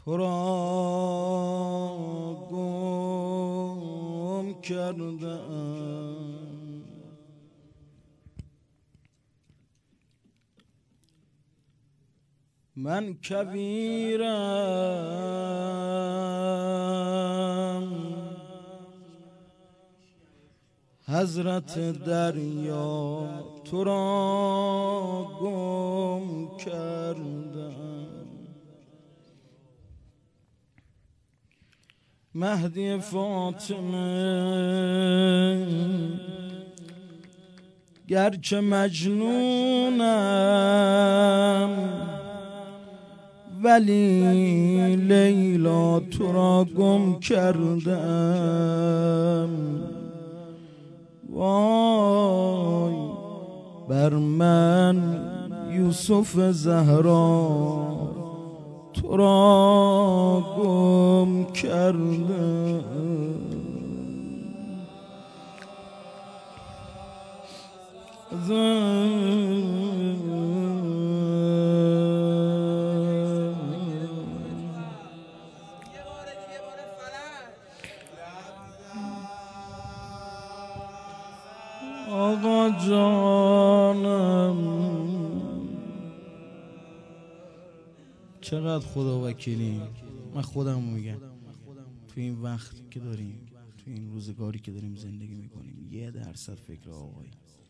تو را گم کردم، من کویرم حضرت دریا، تو را گم کردم. مهدی فاطمه گرچه مجنونم ولی لیلا تو را گم کردم. وای بر من یوسف زهرا، تو را گم کردم. آقا جانم چقدر خدا وکیلی. من خودم میگم تو این وقت که داریم، تو این روزگاری که داریم زندگی میکنیم، 1% فکر آقایی،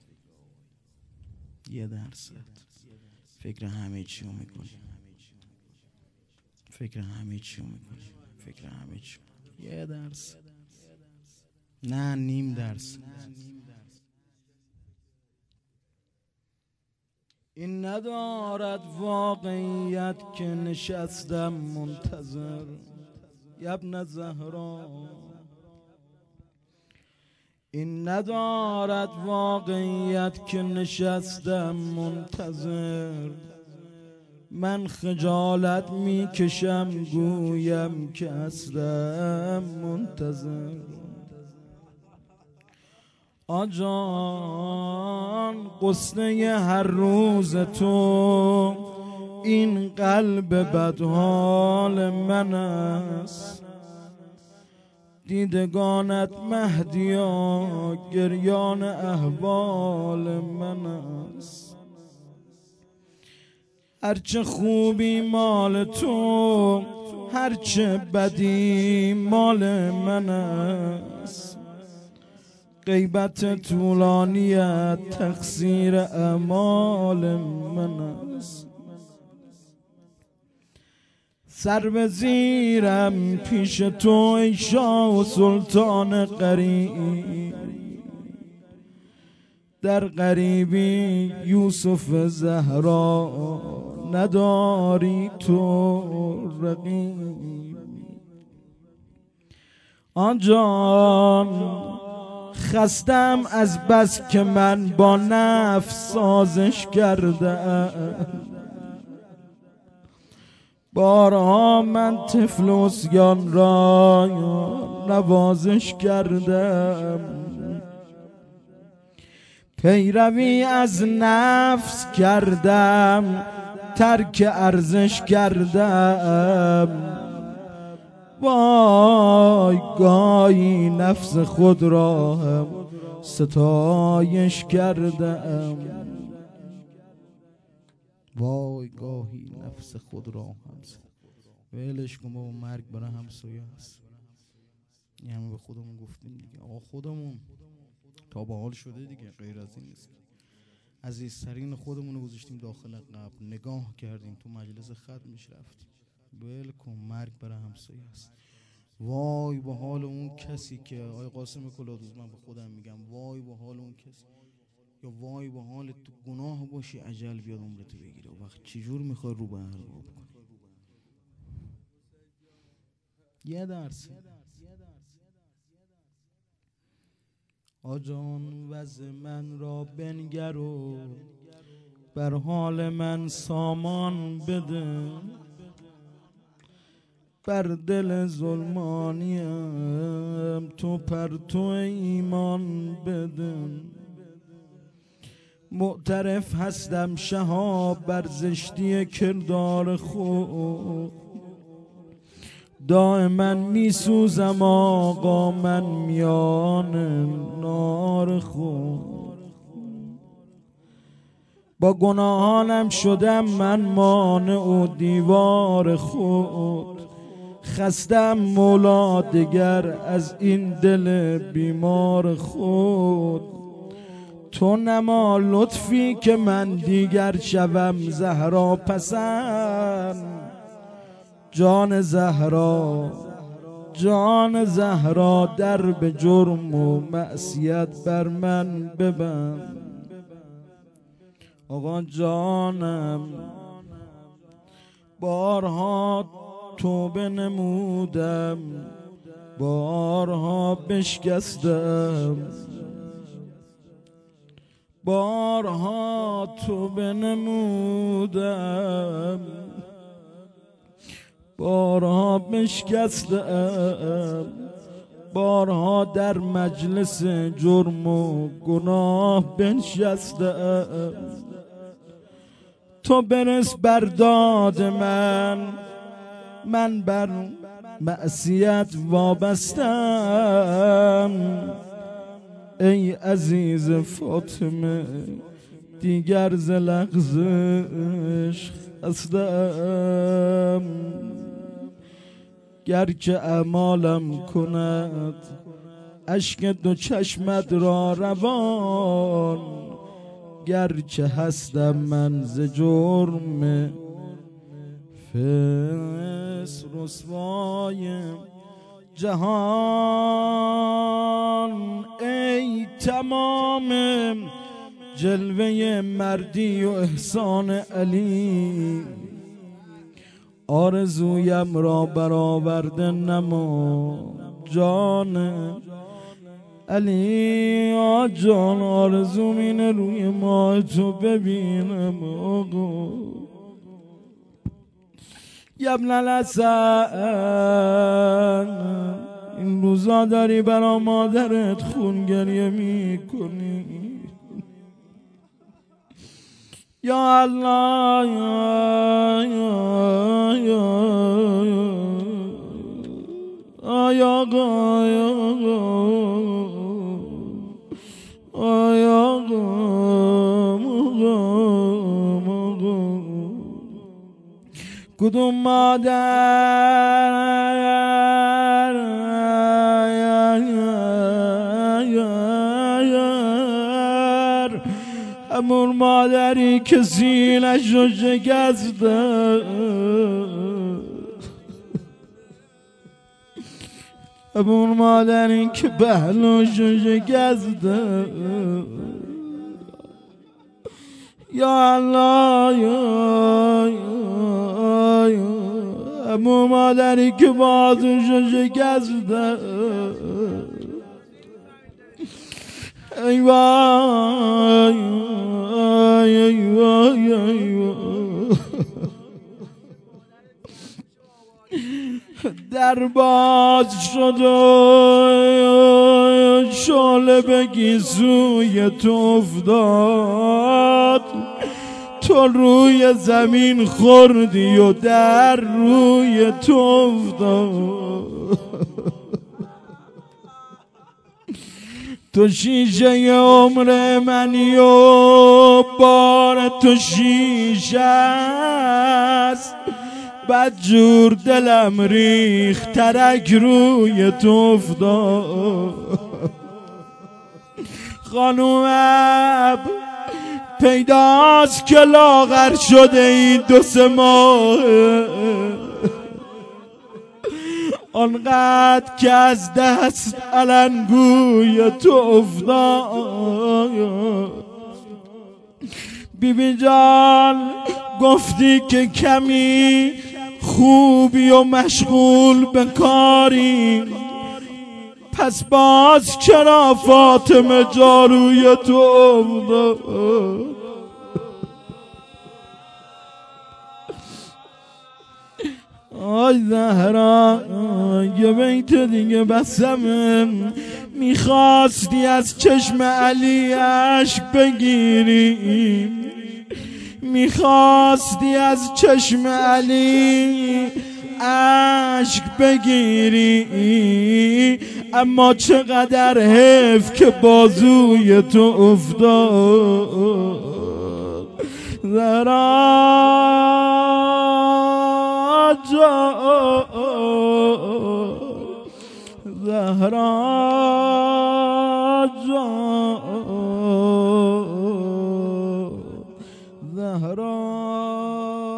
1% فکر همه چی رو میکنیم، فکر همه چی رو میکنیم، فکر همه چی، 1%، نه 0.5%. این ندارد واقعیت که نشستم منتظر ابن زهرا. این ندارد واقعیت که نشستم منتظر. من خجالت میکشم گویم که اصلا منتظر. آجان قصه هر روز تو این قلب بدحال من است. دیدگانت مهدیا گریان احوال من است. هرچه خوبی مال تو، هرچه بدی مال من است. غیبت طولانیت تقصیر اعمال من است. سر به زیرم پیش تو ای شاه و سلطان غریب. در غریبی یوسف زهرا نداری تو رقیب. آنجان خستم از بس که من با نفس سازش کردم. بارها من طفل عصیان را نوازش کردم. پیروی از نفس کردم، ترک ارزش کردم. وای گاهی نفس خود را هم ستایش کردم. وای گاهی نفس خود را هم ولش کن بابا، مرگ برای همسایه هست. این همه به خودمون گفتیم دیگه. آقا خودمون تا به حال شده دیگه، غیر از این نیست. عزیزترین خودمون رو گذاشتیم داخل قبر، نگاه کردیم تو مجلس ختمش رفتیم. ول کن، مرگ برای همسایه است. وای به حال اون کسی که آقای قاسم کلادوز، من به خودم میگم وای به حال اون کسی، یا وای به حال تو گناه باشی اجل بیاد عمرتو بگیره، و وقت چجور میخوای رو به حل بکنی؟ 1%. آجان وضع من را بنگر و بر حال من سامان بده. بر دل ظلمانیم تو پرتو ایمان بده. معترف هستم شهاب بر زشتی کردار خود. دائما میسوزم آقا من میان نار خود، با گناهانم شدم من مانع و دیوار خود. خستم مولا دگر از این دل بیمار خود. تو نما لطفی که من دیگر شوم زهرا پسند. جان زهرا جان زهرا در به جرم و معصیت بر من ببند. آقا جانم بارها توبه نمودم، بارها بشکستم، بارها توبه نمودم، بارها بشکستم، بارها در مجلس جرم و گناه بنشستم. تو برس بر داد من بر معصیت وابستم. ای عزیز فاطمه دیگر ز لغزش خستم. گر که اعمالم کند اشک دو چشمت را روان، گرچه هستم من ز جرم فس رسوای جهان. ای تمام جلوه مردی و احسان علی، آرزویم را برآورده نما جان علی. جان آرزوم اینه روی ماه تو ببینم آقا. ابن الحسن این روزا داری برا مادرت خون گریه میکنی. یا الله یا آقا کدوم مادر همون مادری که سینه‌ش رو شکسته، همون مادری که پهلوش رو شکسته. یا الله همون مادری که بازوش رو شکسته. ای وای ای وای ای وای در باز شد و شعله به گیسوی تو افتاد. تو روی زمین خوردی و در روی تو افتاد. تو شیشه عمر منی و بار تو شیشه است. بدجور دلم ریخت ترک روی تو افتاد. خانوم پیداست که لاغر شده این 2-3 ماه، آنقدر که از دست علنگوی تو افتاد. بیبی جان گفتی که کمی خوبی و مشغول به کاری، پس باز چرا فاطمه جاروی تو افتاد؟ آی زهرا یه بیت دیگه بسمه. میخواستی از چشم علی اشک بگیری، میخواستی از چشم علی اشک بگیری، اما چقدر حیف که بازوی تو افتاد. زهرا جان، زهرا جان، زهرا